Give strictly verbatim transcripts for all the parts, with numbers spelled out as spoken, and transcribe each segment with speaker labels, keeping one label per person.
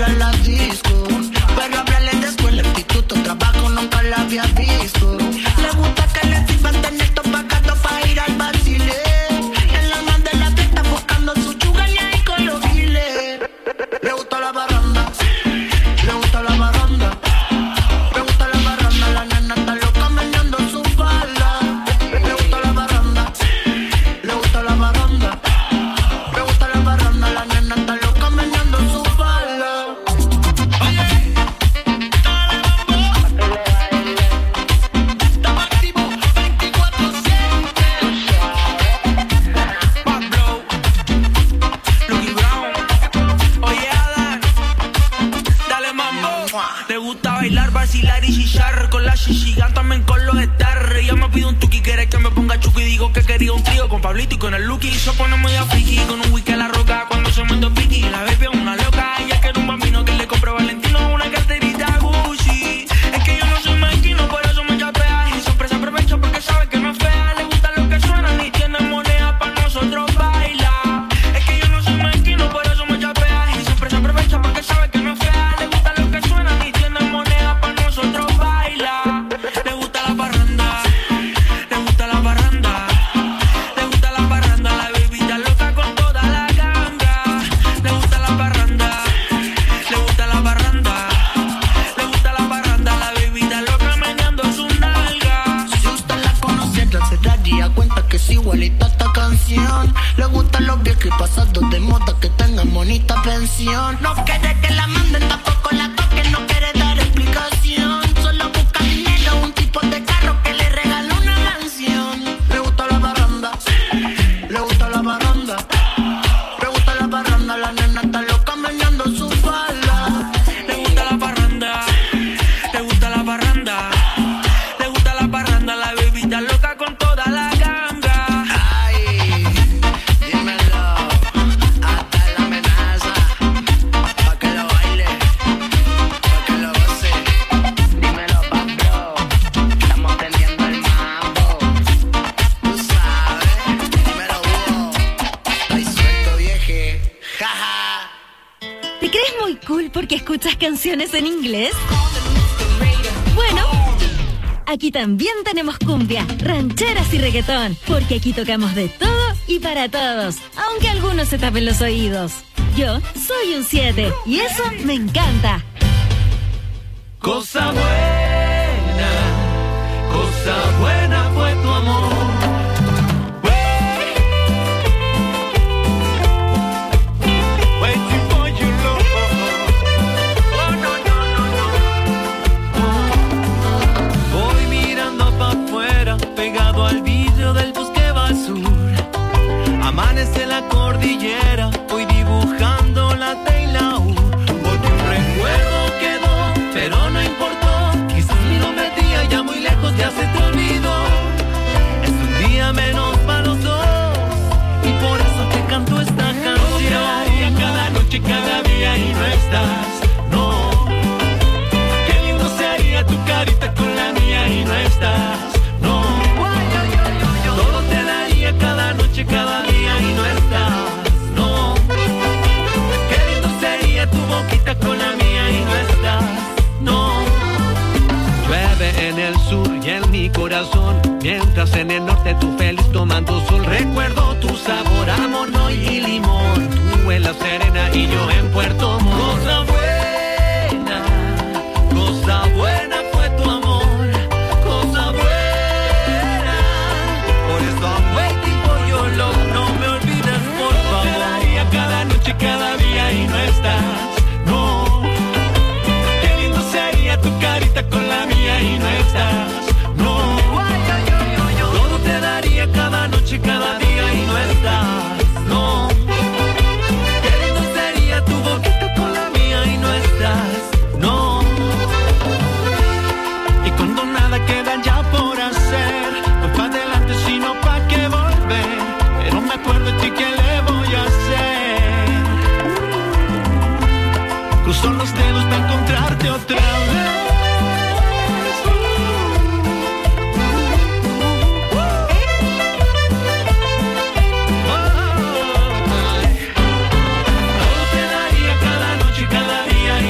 Speaker 1: para la disco. Pero hablarle de escuela, instituto, trabajo, nunca la había visto. Le gusta que le sirvan tener estos pagados para ir al vacile. En la mano de la teta buscando su chuga y ahí con los giles. Le gusta la barranda, le gusta la barranda. Le gusta la barranda, la nena está loca meneando su falda. Le gusta la barranda, le gusta la barranda. Le gusta la barranda, la nena está loca meneando su falda. Oye, dale mambo, estamos activos veinticuatro siete. Pablo, Lucky Brown. Oye, Adán, dale mambo. Te gusta bailar, vacilar y chillar con la chichigan, también con los estar. Ella me pide un tuki, quiere que me ponga chuki. Y digo que quería un trío con Pablito y con el Lucky. Se pone medio friki con un whisky a la roca cuando se muerde piqui. La baby es una loca, ella quiere un bambino que le compre Valentino una carterita Gucci. Es que yo no soy mezquino, por eso me chapea y siempre se aprovecha porque sabe que no es fea. Le gusta lo que suena ni tiene moneda para nosotros bailar. Es que yo no soy mezquino, por eso me chapea y siempre se aprovecha porque sabe que no es fea. Le gusta lo que suena ni tiene moneda para nosotros bailar. Le gusta la parranda, le gusta la parranda, le gusta la parranda, la baby está loca con toda la ganga. Le gusta la parranda, le gusta la parranda, le gusta la parranda, la baby está loca meneando su nalga. Si usted la conoce, se daría cuenta que es igualita esta canción. Le gustan los viejos y pasados de moda que tengan bonita pensión. No quiere que la manden, tampoco la toquen, no quiere dar explicación. Solo busca dinero, un tipo de carro que le regala una mansión. Le gusta la barranda, le gusta la barranda, le gusta la barranda, la nena está loca meneando su falda. Le gusta la parranda, le gusta la parranda, le gusta la parranda, la baby está loca con toda la ganga. Ay, dímelo, hasta la amenaza, pa' que lo baile, pa' que lo goce. Dímelo, Pablo, estamos prendiendo el mambo. Tú sabes, dímelo, Hugo, estoy suelto, vieje, jaja.
Speaker 2: ¿Te crees muy cool porque escuchas canciones en inglés? Bueno, aquí también tenemos cumbia, rancheras y reggaetón, porque aquí tocamos de todo y para todos, aunque algunos se tapen los oídos. Yo soy un siete y eso me encanta.
Speaker 3: Cosa buena, cosa buena fue tu amor. Waiting for you, Lord. Oh, no, no, no, no. Voy mirando pa' afuera, pegado al vidrio del bosque va al sur. Amanece la cordillera, voy dibujando la T y la U. Porque un recuerdo quedó, pero no importó. Quizás mi nombre día ya muy lejos ya se te olvidó. Es un día menos para los dos y por eso te canto esta canción. No cada noche, cada día y no estás, no. Qué lindo sería tu carita con la mía y no estás, no. Todo te daría cada noche, cada día y no estás, no. Qué lindo sería tu boquita con la mía y no estás, no. Llueve en el sur y en mi corazón, mientras en el norte tú feliz tomando sol. Recuerdo tu sabor a mono y limón, tú en La Serena y yo en Puerto Montt. Cosa buena, cosa buena fue tu amor, cosa buena. Por eso I'm waiting for your love, no me olvides por favor. Te daría cada noche, cada día y no estás, no. Qué lindo sería tu carita con la mía y no estás, no. Todo te daría cada noche, cada día y no estás, no. Qué lindo sería tu boquita con la mía y no estás, no. Y cuando nada queda ya por hacer, voy pa' adelante sino pa' qué volver. Pero me acuerdo de ti, ¿qué le voy a hacer? Cruzo los dedos para encontrarte otra vez. Todo te daría cada noche, cada día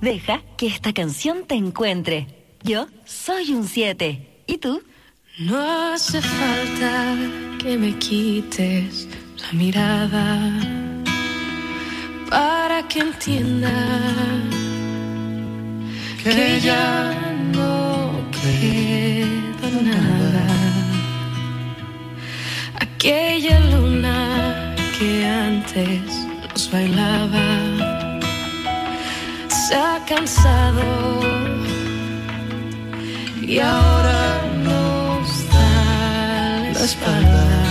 Speaker 2: Deja que esta canción te encuentre. Yo soy un siete. ¿Y tú?
Speaker 4: No hace falta que me quites la mirada para que entienda que, que ya no queda nada. Aquella luna que antes nos bailaba se ha cansado y ahora nos da la espalda.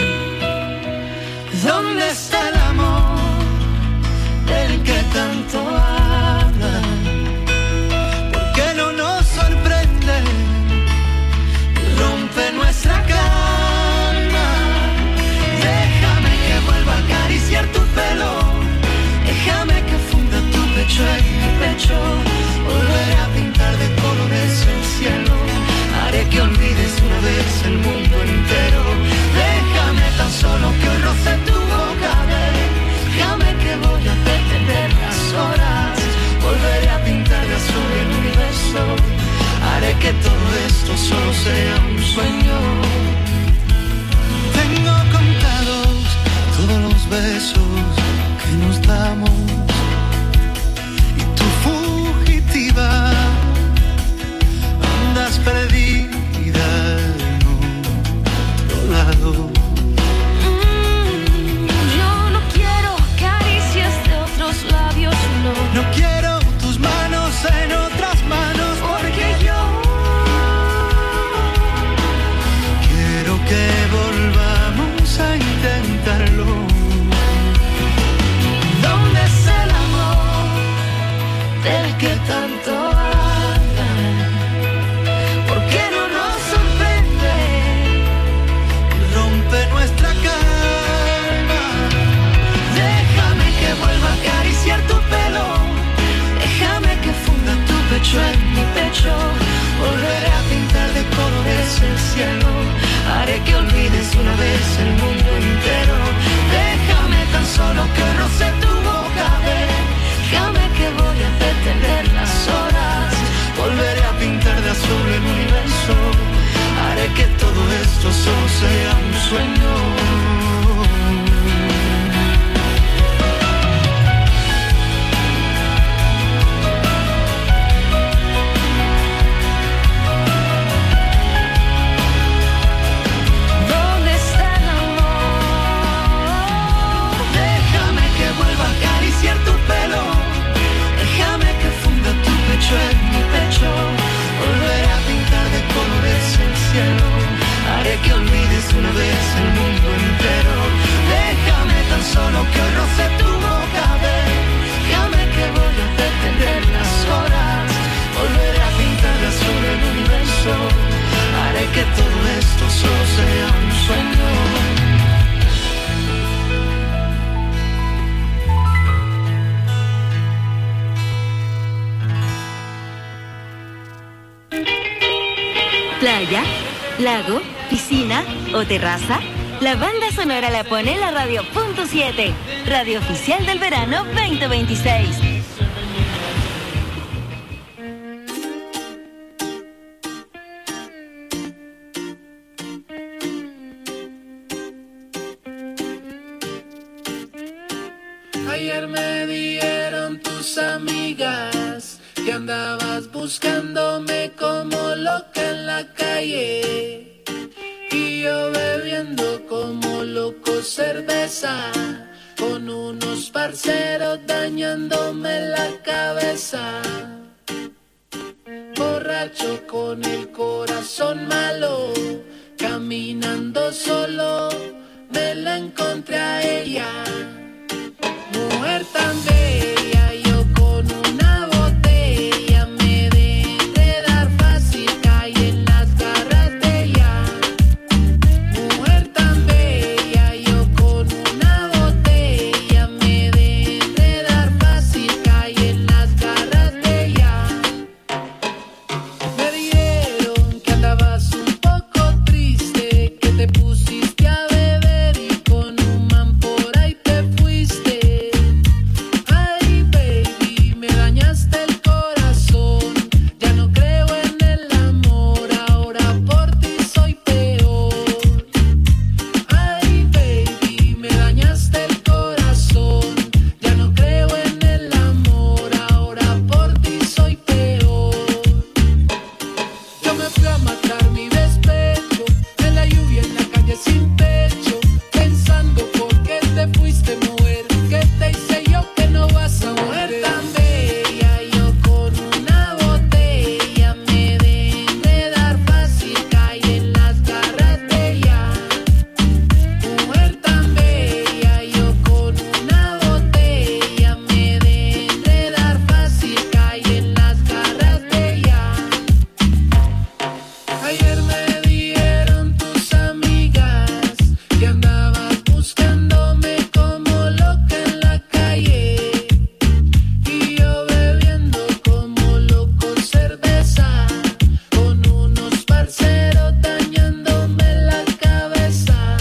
Speaker 4: ¿Dónde está el amor del que tanto hablan? ¿Por qué no nos sorprende y rompe nuestra calma? Déjame que vuelva a acariciar tu pelo, déjame que funda tu pecho en mi pecho, volveré a pintar de colores el cielo, haré que olvides una vez el mundo entero. Déjame tan solo que hoy roce tu boca, déjame que voy a detener las horas, volveré a pintar de azul el universo, haré que todo esto solo sea un sueño. Tengo contados todos los besos que nos damos y tu fugitiva andas perdida en otro lado. Mm, yo no quiero caricias de otros labios, no. No quiero tus manos en otras manos, porque yo quiero que volvamos a intentarlo. ¿Dónde está el amor del que tanto hablan? ¿Por qué no nos sorprende y rompe nuestra calma? Déjame que vuelva a acariciar tu pelo, déjame que funda tu pecho en mi pecho, volveré a pintar de colores el cielo, haré que olvides una vez el mundo entero. Déjame tan solo que roce tu boca, déjame que voy a detener las horas, volveré a pintar de azul el universo, haré que todo esto solo sea un sueño. En mi pecho, volveré a pintar de colores el cielo, haré que olvides una vez el mundo entero. Déjame tan solo que hoy roce tu boca, déjame que voy a detener las horas, volveré a pintar de azul el universo, haré que todo esto solo sea un sueño.
Speaker 2: Playa, lago, piscina o terraza, la banda sonora la pone la radio punto siete, radio oficial del verano veinte veintiséis.
Speaker 5: Ayer me dieron tus amigas que andabas buscándome como loca en la calle, y yo bebiendo como loco cerveza, con unos parceros dañándome la cabeza. Borracho con el corazón malo, caminando solo, me la encontré a ella, mujer tan bella, yo con una botella me dejé dar fácil, caí en las garras de ella. Mujer tan bella, yo con una botella me dejé dar fácil, caí en las garras de ella. Me dijeron que andabas un poco triste, que te pusiste a beber y con un man por ahí te fuiste. Ay, expresar mi despecho, en la lluvia, en la calle sin techo, pensando por qué te fuiste, mujer, que te hice yo que no vas a mujer tan bella. Yo con una botella me de enredar fácil, caí en las garras de ella. Mujer tan bella, yo con una botella me de enredar fácil, caí en las garras de ella. Ayer me dijeron tus amigas que andabas buscándome como loca en la calle, y yo bebiendo como loco cerveza con unos parceros dañándome la cabeza.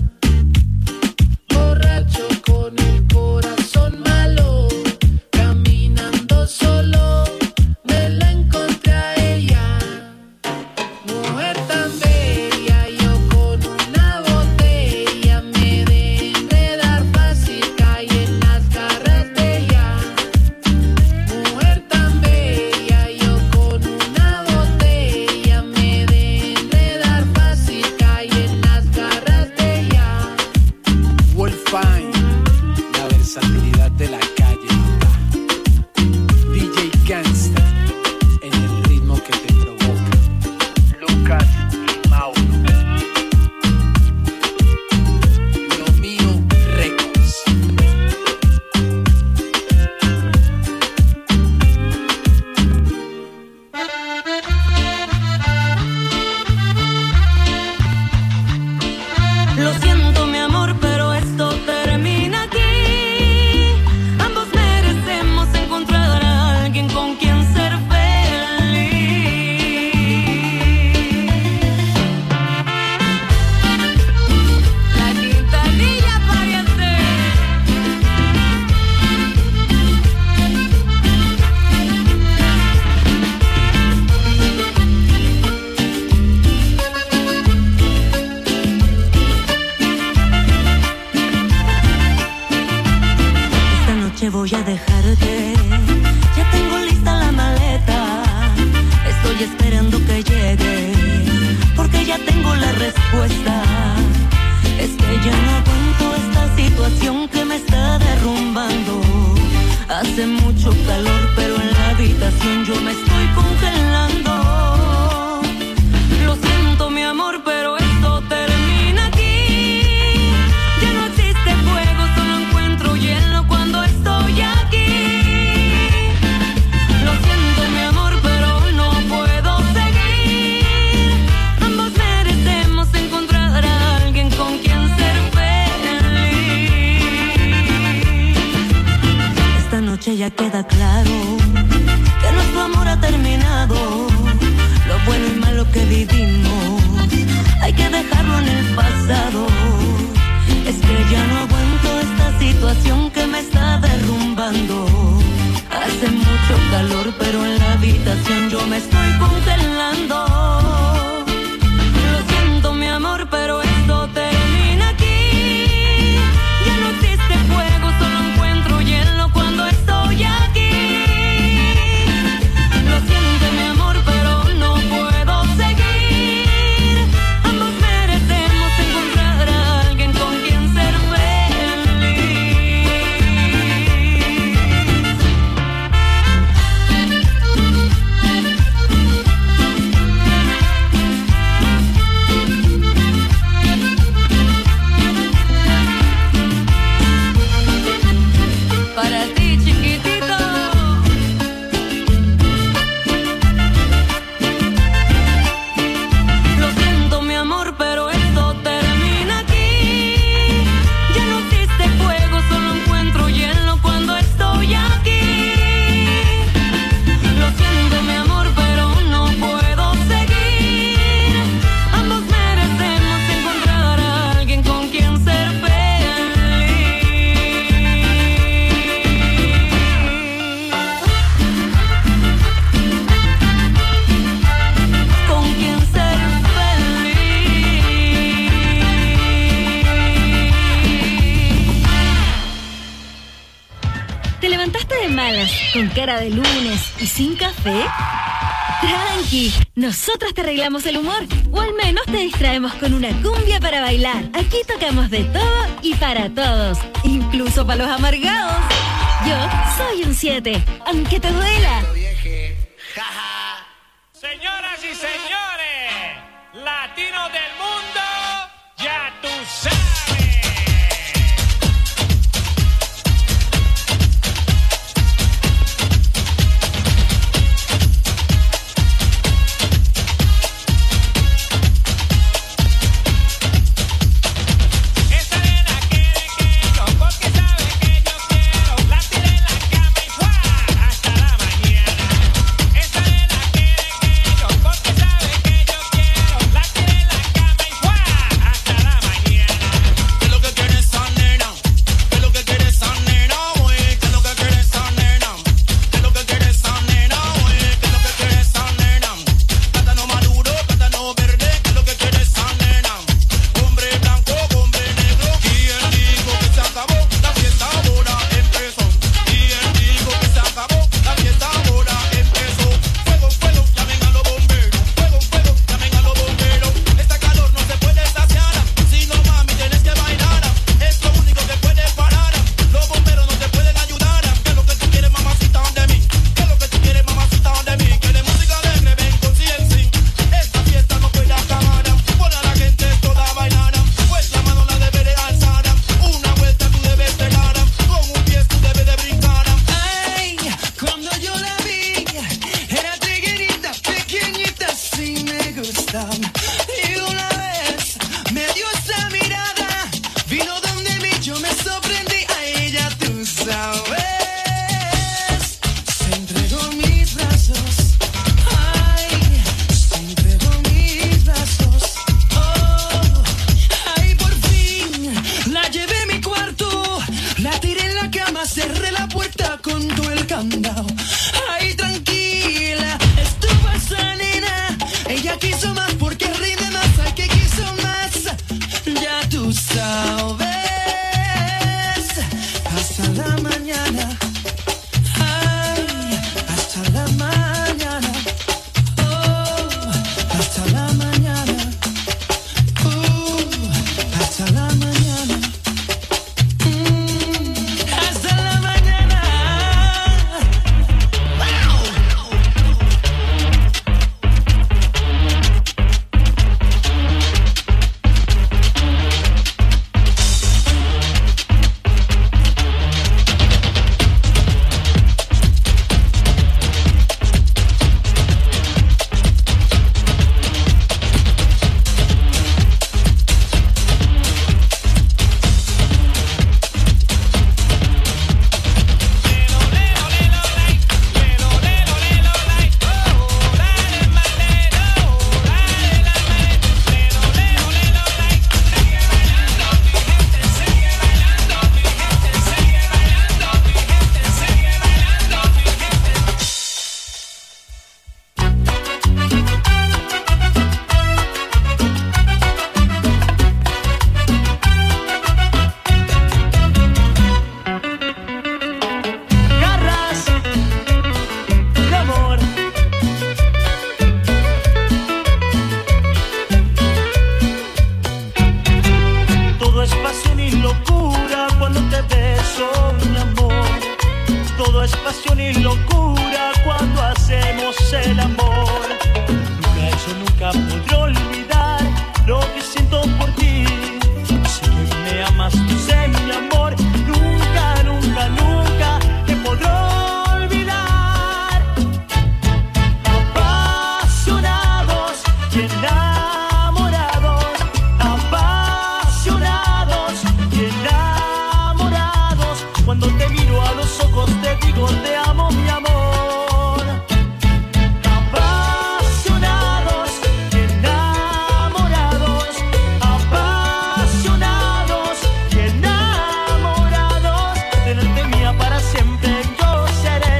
Speaker 5: Borracho con el corazón malo, caminando solo, me la encontré a ella. Mujer tan bella, yo con una botella me de enredar fácil, caí en las garras de ella. Mujer tan bella, yo con una botella me de enredar fácil, caí en las garras de ella.
Speaker 6: Wolfine, la versatilidad de la calle. D J Gangsta, en el ritmo que te provoca. Lucas y Mauro. Lo mío Records.
Speaker 4: Lo siento, mi amor, pero esto termina aquí. Ambos merecemos encontrar a alguien con quien ser feliz. La quintanilla pariente. Esta noche voy a dejarte. Ya tengo lista la maleta. Estoy esperando que llegue, porque ya tengo la respuesta. Es que ya no aguanto esta situación que me está derrumbando. Hace mucho calor, pero en la habitación yo me estoy congelando. Lo siento, mi amor, pero esto termina aquí. Ya no existe fuego, solo encuentro hielo cuando estoy aquí. Lo siento, mi amor, pero no puedo seguir. Ambos merecemos encontrar a alguien con quien ser feliz. Esta noche ya queda claro que nuestro amor ha terminado. Lo bueno y malo que vivimos hay que dejarlo en el pasado. Es que ya no aguanto esta situación que me está derrumbando. Hace mucho calor, pero en la habitación yo me estoy congelando. Lo siento, mi amor, pero esto termina aquí. Ya no existe fuego, solo encuentro hielo cuando estoy aquí. Lo siento, mi amor, pero no puedo seguir. Ambos merecemos encontrar a alguien con quien ser feliz. Para ti, chiquitito. Lo siento, mi amor, pero esto termina aquí. Ya no existe fuego, solo encuentro hielo cuando estoy aquí. Lo siento, mi amor, pero no puedo seguir. Ambos merecemos encontrar a alguien con quien ser feliz. Con quien ser feliz.
Speaker 2: ¿Te levantaste de malas, con cara de lunes y sin café? Tranqui, nosotros te arreglamos el humor, o al menos te distraemos con una cumbia para bailar. Aquí tocamos de todo y para todos, incluso para los amargados. Yo soy un siete, aunque te duela.
Speaker 7: Señoras y señores, latinos del mundo, ya tú sabes.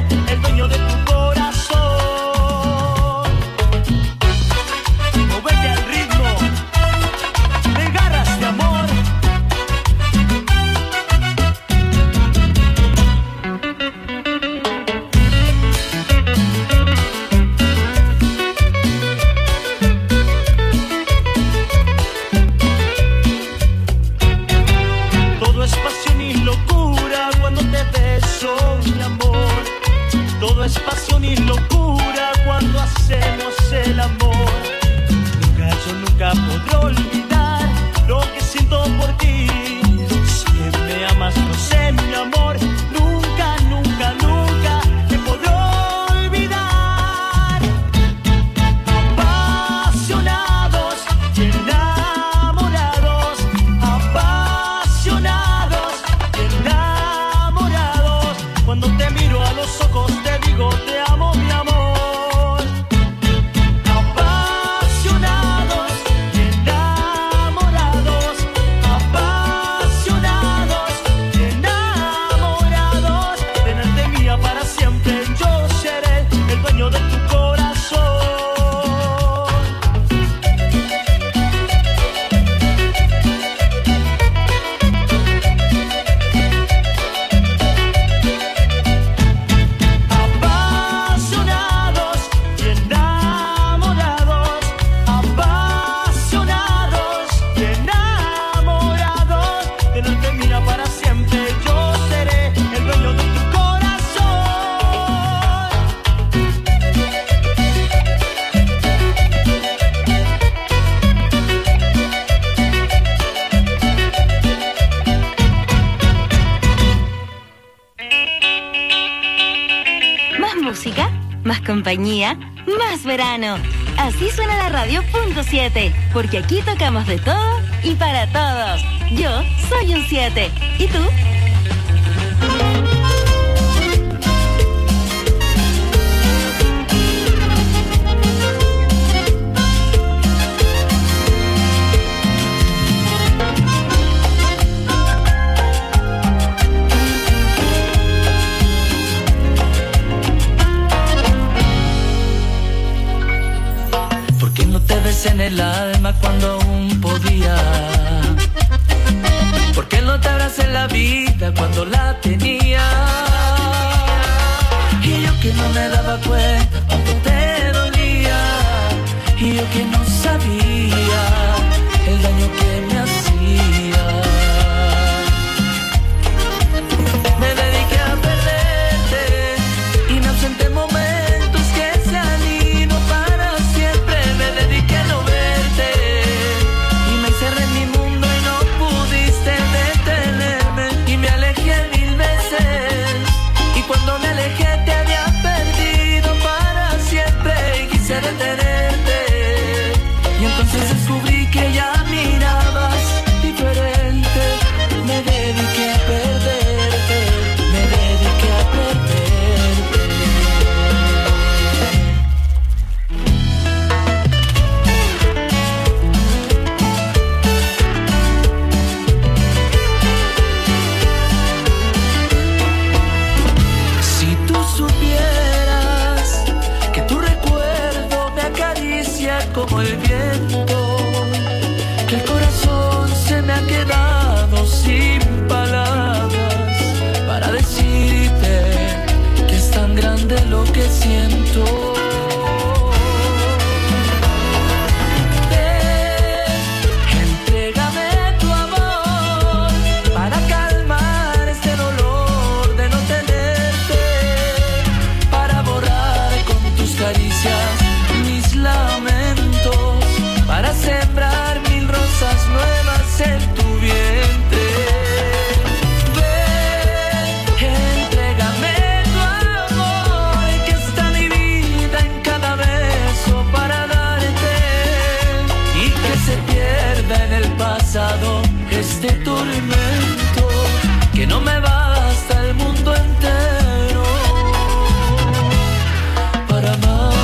Speaker 8: Vete
Speaker 2: compañía, más verano. Así suena la radio punto siete, porque aquí tocamos de todo y para todos. Yo soy un siete. ¿Y tú?
Speaker 3: En el alma cuando aún podía. ¿Por qué no te abracé en la vida cuando la tenía? Y yo que no me daba cuenta cuánto te dolía. Y yo que no sabía el daño que me hacía. Me dediqué a perderte y me ausenté momentos que se han ido para siempre. Me dediqué a no verte y me encerré en mi mundo y no pudiste detenerme. Y me alejé mil veces y cuando me alejé te había perdido para siempre. Y quise detenerte y entonces descubrí que ya mirabas diferente. Me dediqué a perderte, me dediqué a perderte. Si tú supieras que tu recuerdo me acaricia como el viento, que el corazón se me ha quedado sin palabras para decirte que es tan grande lo que siento. Ven, entrégame tu amor para calmar este dolor de no tenerte, para borrar con tus caricias mis lamentos, para sembrar mil rosas nuevas en tu vientre. Ven, entrégame tu amor, que está mi vida en cada beso para darte, y que se pierda en el pasado este tormento, que no me basta el mundo entero para amarte.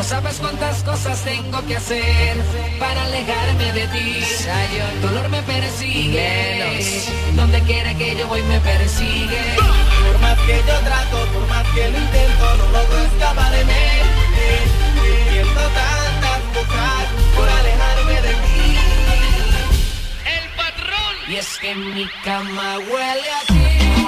Speaker 8: sabes cuántas cosas tengo que hacer para alejarme de ti. El dolor me persigue, donde quiera que yo voy me persigue.
Speaker 3: Por más que yo trato, por más que lo intento, no logro escapar de mí. Siento tantas cosas por alejarme de ti.
Speaker 8: El patrón. Y es que mi cama huele a ti.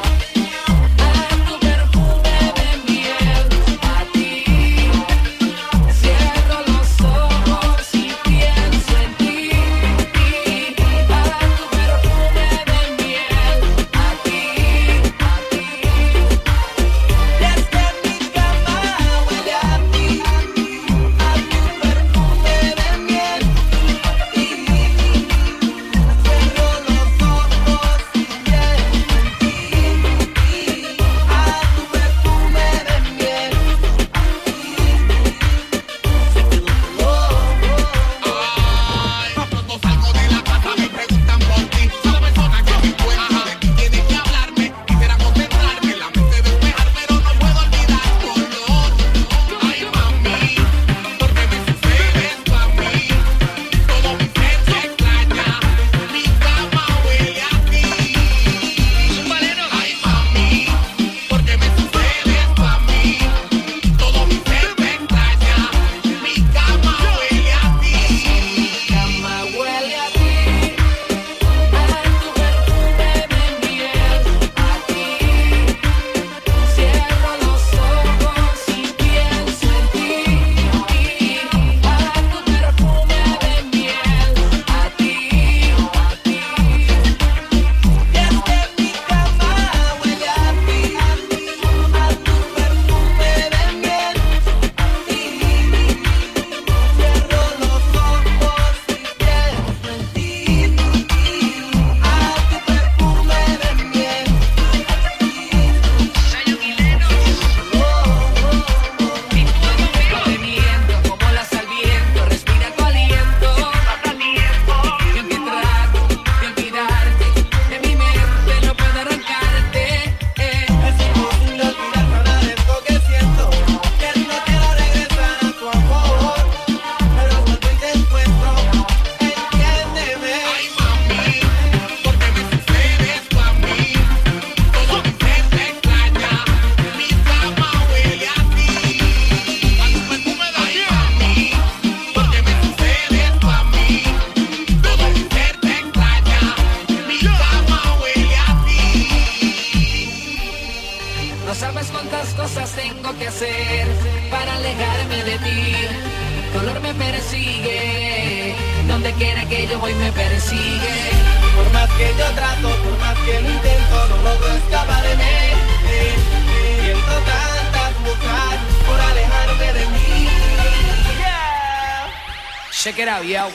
Speaker 8: Check it out, yo.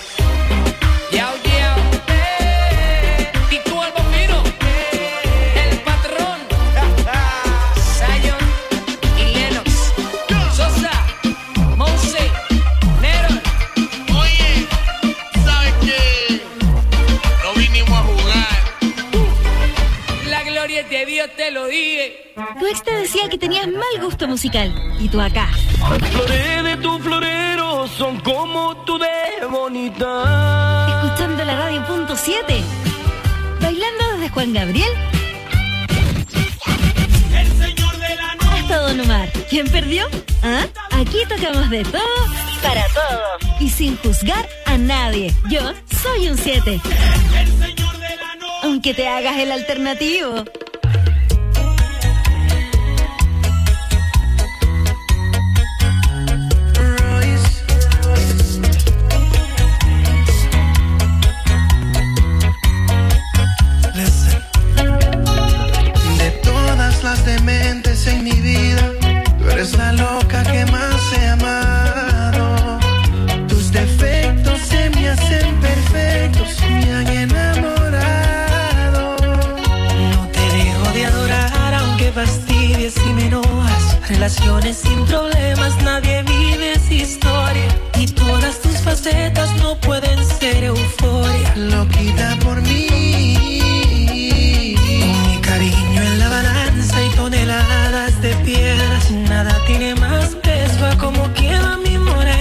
Speaker 8: Yo, yo. Y tú el bombino. El patrón. Zion y Lennox. Sosa, Monse, Nero.
Speaker 9: Oye, ¿sabes qué? No vinimos a jugar.
Speaker 8: La gloria de Dios, te lo dije.
Speaker 2: Tu ex te decía que tenías mal gusto musical. Y tú acá.
Speaker 3: Las flores de tu florero son como tú de bonita.
Speaker 2: Escuchando la radio punto siete. Bailando desde Juan Gabriel
Speaker 1: El señor de la noche.
Speaker 2: hasta Don Omar. ¿Quién perdió? ¿Ah? Aquí tocamos de todo para todos. Y sin juzgar a nadie. Yo soy un siete.
Speaker 1: El señor de la noche.
Speaker 2: Aunque te hagas el alternativo.
Speaker 10: Dementes en mi vida, tú eres la loca que más he amado. Tus defectos se me hacen perfectos, me han enamorado. No te dejo de adorar aunque fastidies y me enojas. Relaciones sin problemas, nadie vive esa historia. Y todas tus facetas no pueden ser euforia. Loquita por mí, con mi cariño en la balanza y toneladas de piedras. Nada tiene más peso a como queda mi morena.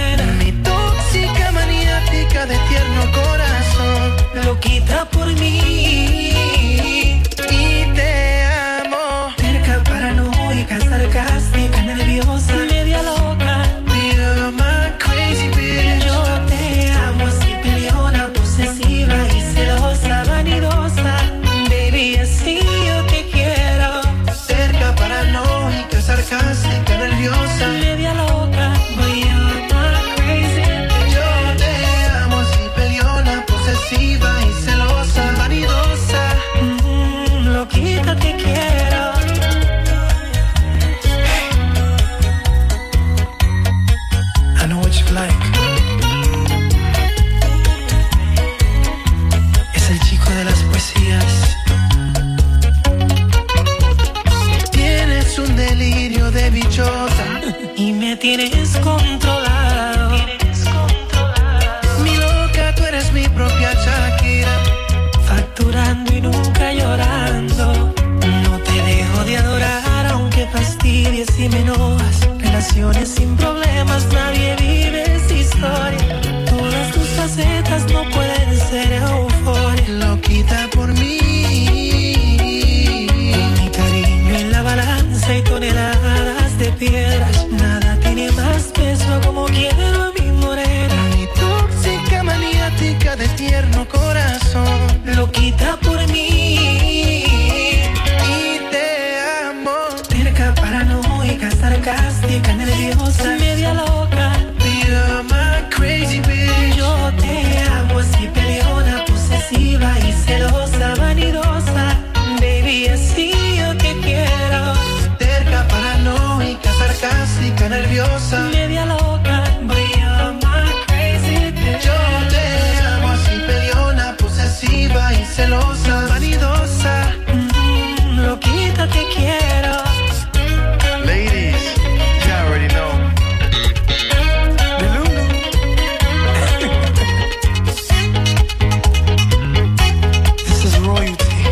Speaker 1: tienes controlado. Tienes controlado.
Speaker 10: Mi loca, tú eres mi propia Shakira.
Speaker 1: Facturando y nunca llorando. No te dejo de adorar aunque fastidies y me enojas. Relaciones sin problemas, nadie vive esa historia. Todas tus facetas no pueden ser euforia.
Speaker 10: Loquita por mí.
Speaker 1: Mi cariño en la balanza y toneladas de piedras. Nada tiene más peso como quiero a mi morena.
Speaker 10: Mi tóxica maniática de tierno corazón.
Speaker 1: Loquita por mí.
Speaker 10: Y te amo.
Speaker 1: Terca, paranoica, sarcástica, nerviosa, media loca.
Speaker 10: You're my crazy bitch.
Speaker 1: Yo te amo así peleona, posesiva y celosa, vanidosa. Baby, así yo te quiero.
Speaker 10: Terca, paranoica, sarcástica, nerviosa,
Speaker 1: media loca. But you're my crazy bitch.
Speaker 10: Yo te amo así peleona, posesiva y celosa, vanidosa.
Speaker 1: Mm, loquita te quiero.
Speaker 10: Ladies, you already know. This is royalty.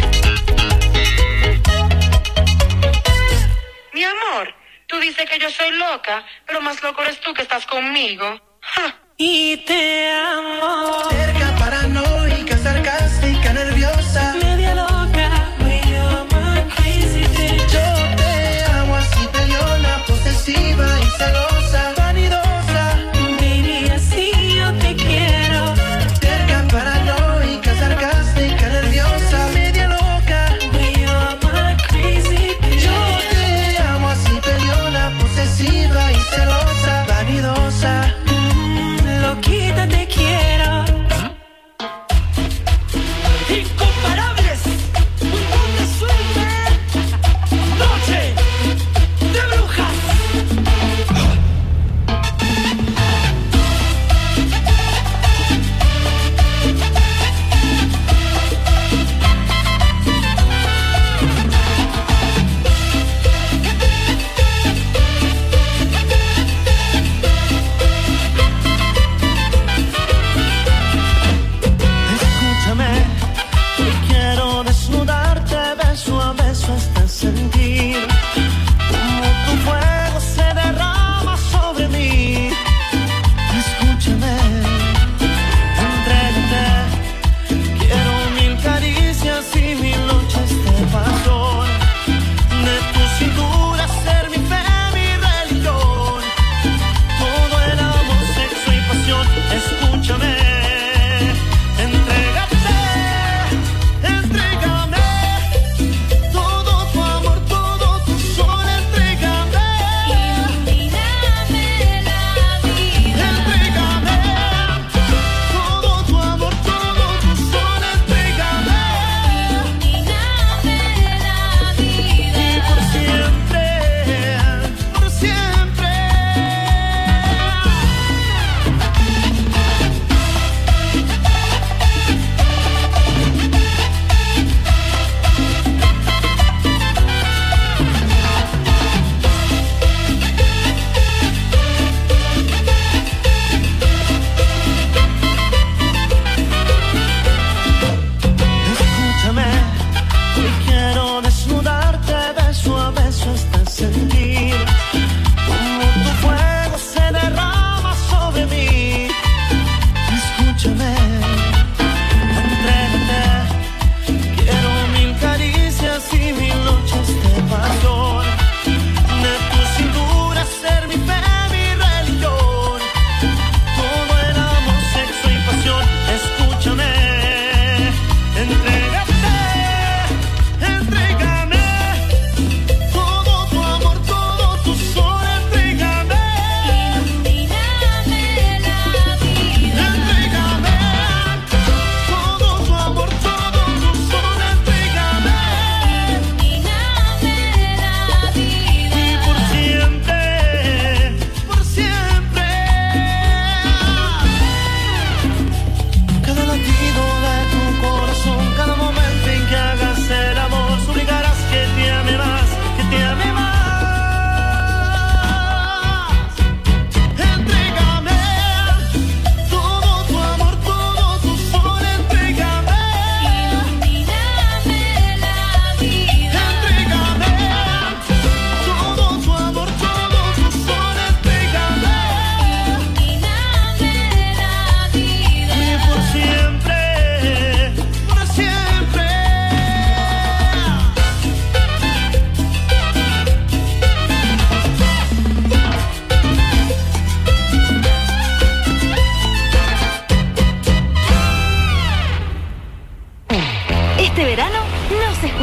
Speaker 11: Mi amor, tú dices que yo soy loca, pero más loco eres tú que estás conmigo. ¡Ja!
Speaker 1: Y te amo.
Speaker 10: Terca, paranoica, sarcástica, nerviosa,
Speaker 1: media loca. But you're my crazy bitch.
Speaker 10: yo te amo así peleona, posesiva y celosa, vanidosa.
Speaker 1: Baby, así yo te quiero.
Speaker 10: Terca, paranoica, sarcástica, nerviosa, media loca.
Speaker 1: But you're my crazy bitch.
Speaker 10: Yo te amo así peleona, posesiva y celosa, vanidosa.
Speaker 1: Mm, loquita te quiero.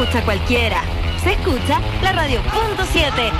Speaker 2: escucha cualquiera. Se escucha la radio punto siete.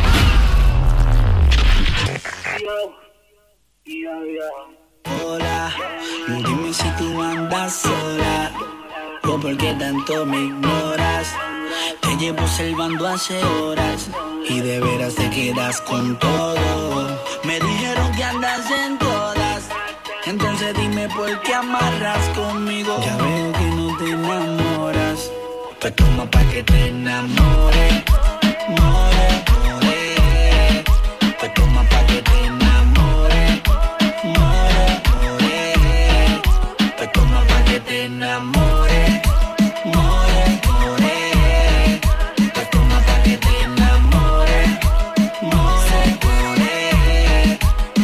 Speaker 12: Hola, dime si tú andas sola o por qué tanto me ignoras. Te llevo observando hace horas y de veras te quedas con todo. Me dijeron que andas en todas, entonces dime por qué amarras conmigo. Ya veo que no te enamoras, pues toma pa' que te enamore, more, more. Pues toma pa' que te enamore, more, more. Pues toma pa' que te enamore, more, more. Pues toma pa' que te enamore, more, more.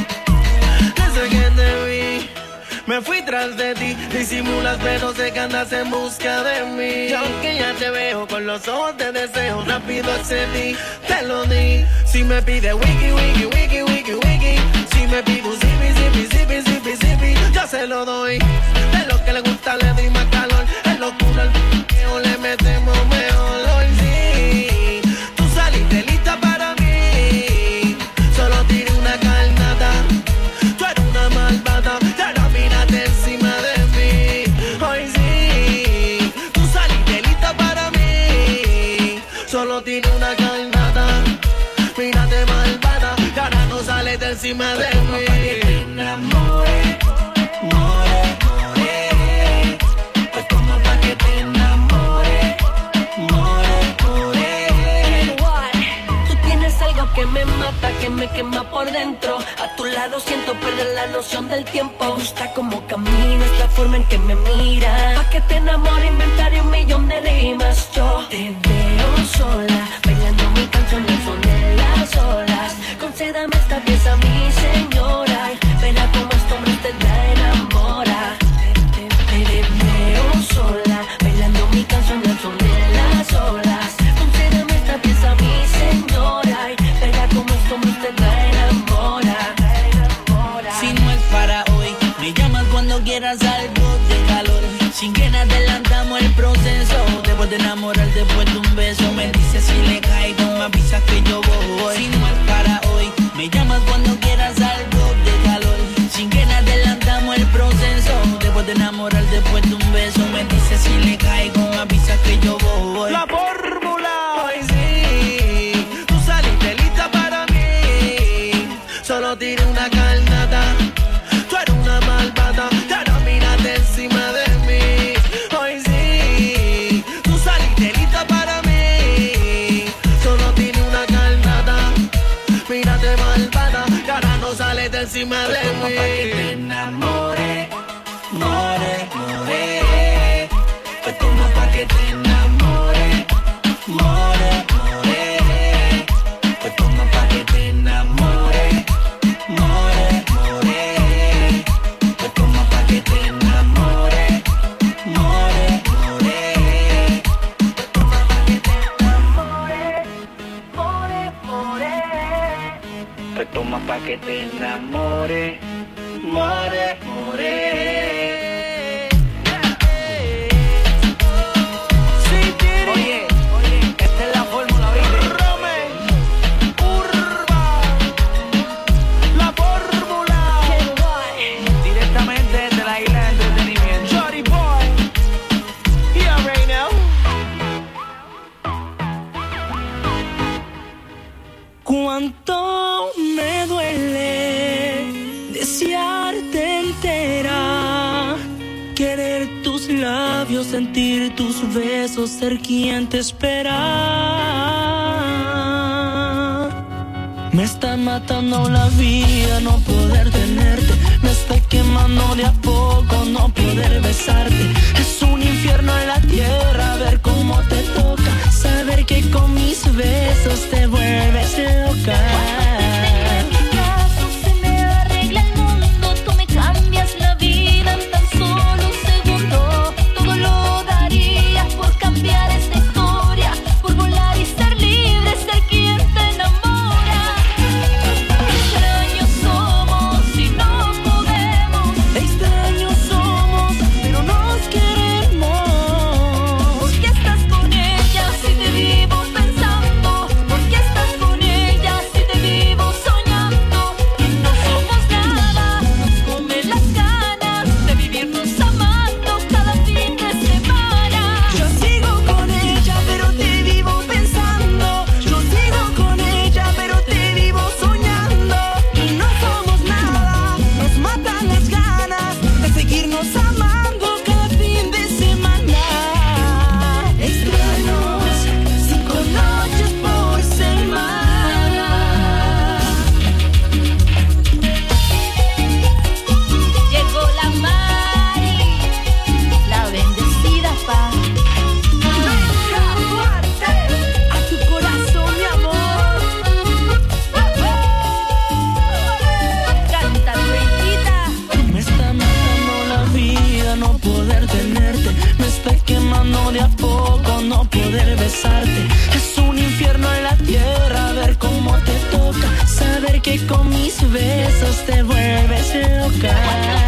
Speaker 10: Desde que te vi, me fui tras de ti. Disimulas pero sé que andas en busca de mí. Y aunque ya te veo con los ojos de deseo, rápido accedí, te lo di. Si me pide wiki, wiki, wiki, wiki, wiki. Si me pide un zipi, zipi, zipi, zipi, zipi, yo se lo doy. De lo que le gusta le doy más calor. Es locura el p***eo, le metemos mejor. Hoy sí, tú saliste lista para mí. Solo tiré una carnada. Tú eres una malvada, ya no miraste encima de mí. Hoy sí, tú saliste lista para mí. Solo tiré una carnada. Mírate malvada, y ahora no sales de encima de mí.
Speaker 12: Te enamore, more, more. Pues toma pa' que te enamore, more, more.
Speaker 8: Tú tienes algo que me mata, que me quema por dentro. A tu lado siento perder la noción del tiempo. Me gusta cómo caminas, la forma en que me miras. Pa' que te enamore, inventaré un millón de rimas. Yo te veo sola, bailando mi canción al son de las olas. Concédame esta pieza, mi señora. Verá cómo este hombre usted la enamora. Te, te, te veo sola, bailando mi canción al son de las olas. Concédame esta pieza, mi señora. Verá cómo este hombre usted la enamora.
Speaker 12: Si no es para hoy, me llamas cuando quieras algo de calor. Sin que nada adelantamos el proceso. Debo de enamorar después de un beso. Me dices si le caigo, me avisas que yo voy. Si no es para hoy, me llamas cuando quieras algo de calor. Sin que nada adelantamos el proceso. Debo de enamorar después de un beso. Me dices si le caigo, me avisas que yo voy.
Speaker 10: La fórmula, hoy sí, tú saliste lista para mí. Solo tiré una carnada. Tú eres una malvada, ya no miraste encima de mí. Hoy sí, tú saliste lista para mí. Solo tiré una carnada. Mírate malvada, y ahora no sales de encima de
Speaker 12: mí. Pa' que te enamore, more, more. Pues toma pa' que te enamore, more, more. Pues toma pa' que te enamore, more, more. Pues toma pa' que te enamore, more, more. Pues toma pa' que te enamore, more, more. Pues toma pa' que te enamore, more, more.
Speaker 10: Oye, oye, esta es la fórmula, ¿viste? Rome, Urba, la fórmula. Directamente desde la isla de entretenimiento. Shorty boy, yeah, right now.
Speaker 12: Cuánto me duele desearte entera, querer tus labios, sentir tus besos, ser quien te espera. Me está matando la vida no poder tenerte, me está quemando de a poco no poder besarte. Es un infierno en la tierra ver cómo te toca, saber que con mis besos te vuelves loca.
Speaker 4: Cambiar esta historia, por volar y ser libre, ser quien te enamora. Extraños somos y no podemos.
Speaker 12: Extraños somos, pero nos queremos.
Speaker 4: Porque estás con ella que con mis besos te vuelves loca.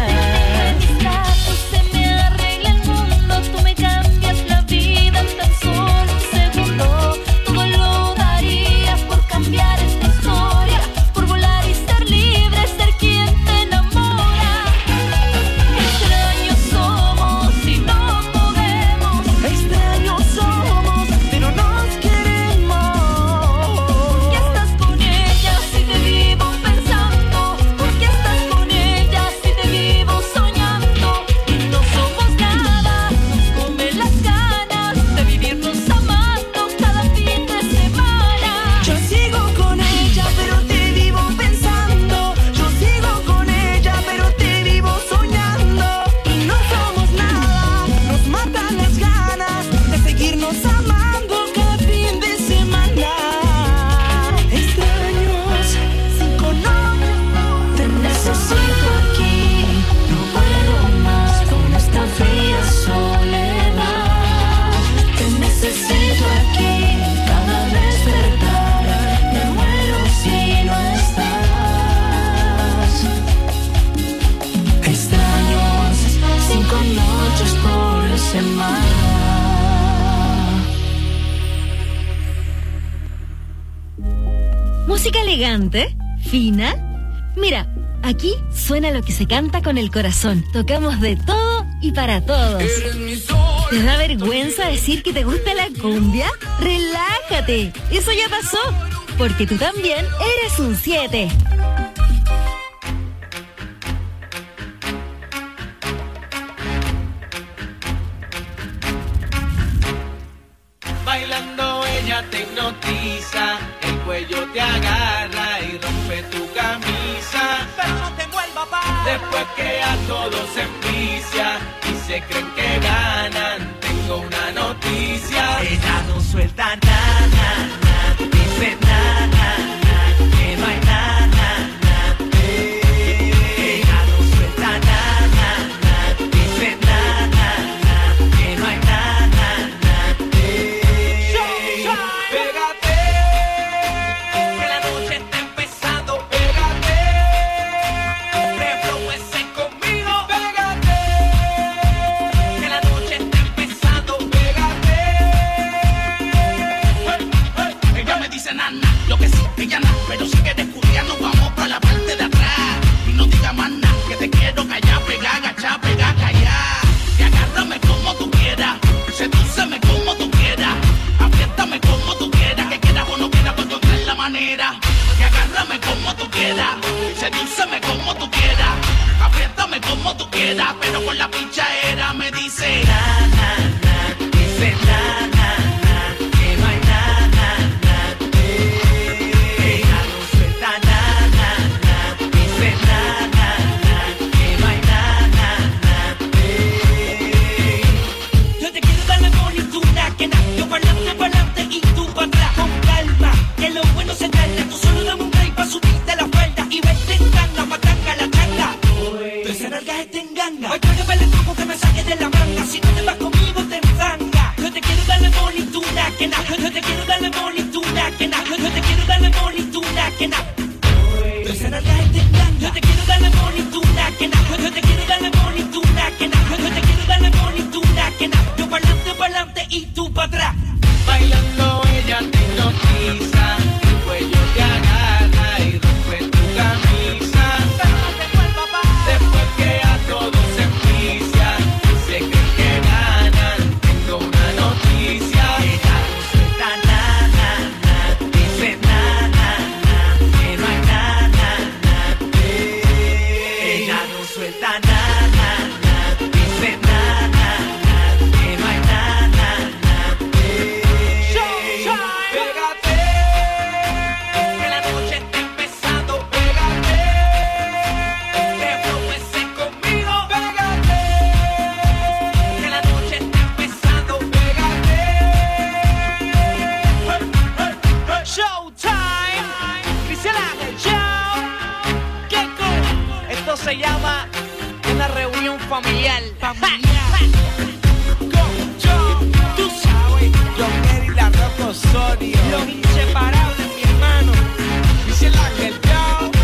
Speaker 13: Se me arregla el mundo, tú me cambias la vida en tan solo un segundo. Todo lo daría por cambiar esta historia, por volar y ser libre, ser quien te enamora. Extraños somos y no podemos.
Speaker 4: Extraños somos, pero nos queremos.
Speaker 13: ¿Por qué estás con ella si te vivo pensando? ¿Por qué estás con ella si te vivo soñando? Y no somos nada, nos comen las ganas de vivirnos amando cada fin de semana.
Speaker 4: Yo sigo con ella, pero te vivo pensando. Yo sigo con ella, pero te vivo soñando. Y no somos nada, nos matan las ganas de seguirnos amando cada fin de semana. Extraños, cinco no,
Speaker 13: Te necesito aquí, no puedo más con esta fría soledad. Te necesito aquí, cada despertar me muero si no estás.
Speaker 4: extraños,
Speaker 13: Cinco noches por semana.
Speaker 2: Música elegante, fina. Mira, aquí suena lo que se canta con el corazón. Tocamos de todo y para todos. ¿Te da vergüenza decir que te gusta la cumbia? Relájate, eso ya pasó, porque tú también eres un siete.
Speaker 3: Bailando ella te hipnotiza, el cuello te agarra y rompe tu camisa. Pero no te vuelva pa. Después que a todos se envicia y se creen que ganan, tengo una noticia. Ella no suelta nada, nada, dice nada, nada, que no hay nada, nada. Ella no suelta nada, nada, dice nada, nada, que no hay nada, nada. Pégate, que la noche está empezando. Pégate, reflóese conmigo. Pégate, que la noche está empezando. Pégate. Hey, hey. Ella me dice nana, yo que sí, ella nada, pero si quieres estudiar nos vamos para la parte de atrás. Y no diga más nada, que te quiero callar, pegar, agachar, pegar, callar. Y agárrame como tú quieras, sedúceme como tú quieras. Apriétame como tú quieras, que quieras o no quieras, pues encontrar la manera. Que agárrame como tú quieras, sedúceme como tú quieras. Apriétame como tú quieras, pero con la pichadera me dice na, na, na, dice na, na, na, que no hay na, na, na. Ella no suelta na, na, na, dice na, na, na, que no hay na, na, na. Yo te quiero dar la bonituna, que na, yo pa'lante, pa'lante y tú pa' atrás. Con calma, que lo bueno se tarda. Tú solo dame un break pa' subirte la falda y vete en ganga, matanga la changa. Tú esa nalga te enganga. Hoy quiero verle truco que me saque de la manga. Si no te vas conmigo te enfanga. Yo te quiero dar la bonituna, que na, yo te quiero dar la bonituna, que na, yo te quiero dar la bonituna, que na. Tú esa nalga te enganga. Yo te quiero dar la bonituna, que na, yo te quiero dar la bonituna, que na, yo te quiero dar la bonituna, que na. Yo pa'lante, pa'lante y tú pa' atrás. Bailando ella te hipnotiza, el cuello te agarra y rompe tu camisa. Pero no te vuelva pa. Después que a todos se envicia y se creen que ganan, tengo una noticia. Ella no suelta nada, nada, dice nada, nada, que no hay nada, nada. Ella no suelta nada, nada, dice nada, nada, que no hay nada, nada. Pégate, que la noche está empezando. Pégate, reflóese conmigo. Pégate, que la noche está empezando. Pégate. Hey, hey, hey. Showtime, dice la show. ¿Qué co- Esto se llama una reunión familiar. Familiar. Tú sabes, John Kerry, la Rock Osorio, los inseparables, mi hermano. Dice el ángel, yo.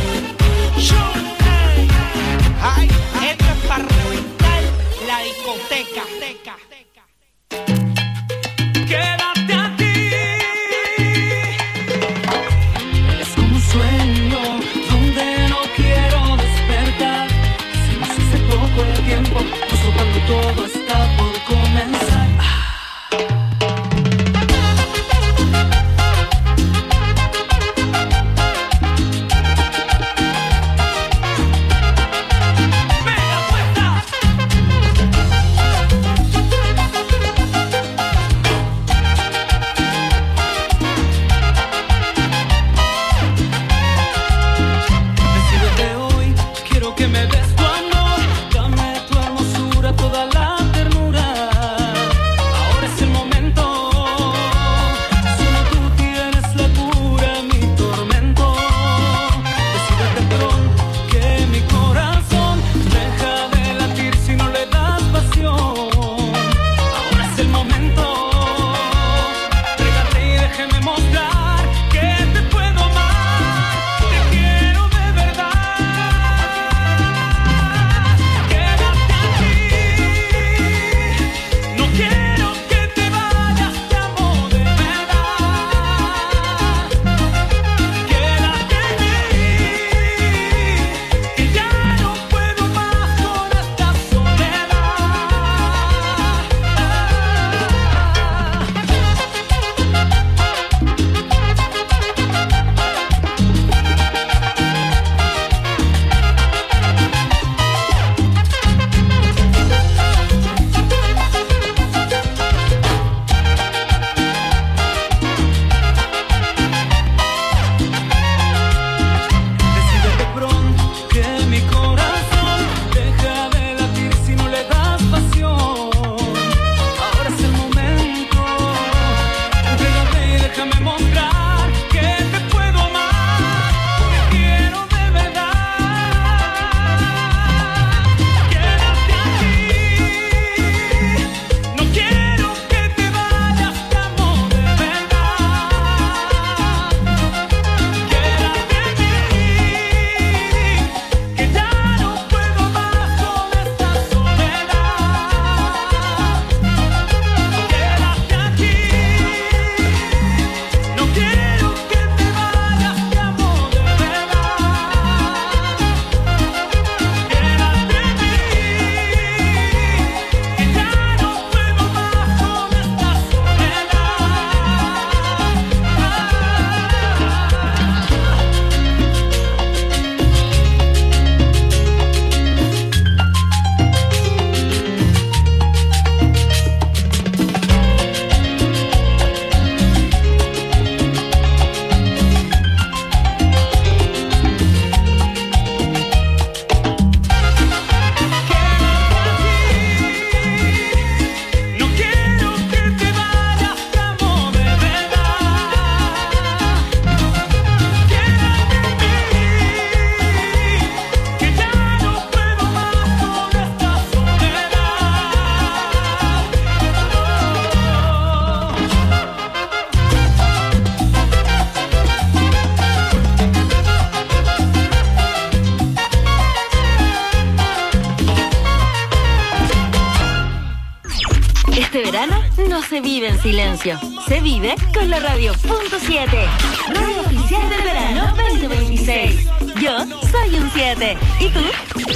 Speaker 2: se vive en silencio, se vive con la radio punto siete, radio oficial del verano veinte veintiséis. Yo soy un siete. ¿Y tú?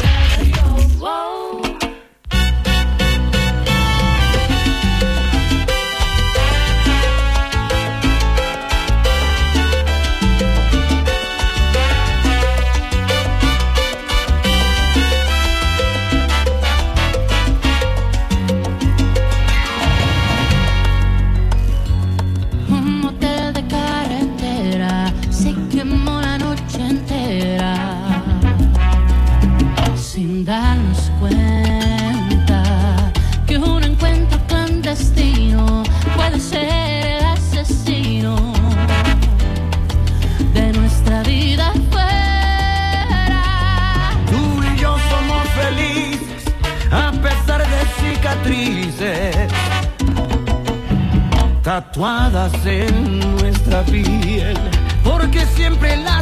Speaker 14: Sin darnos cuenta que un encuentro clandestino puede ser el asesino de nuestra vida fuera.
Speaker 3: Tú y yo somos felices a pesar de cicatrices tatuadas en nuestra piel, porque siempre la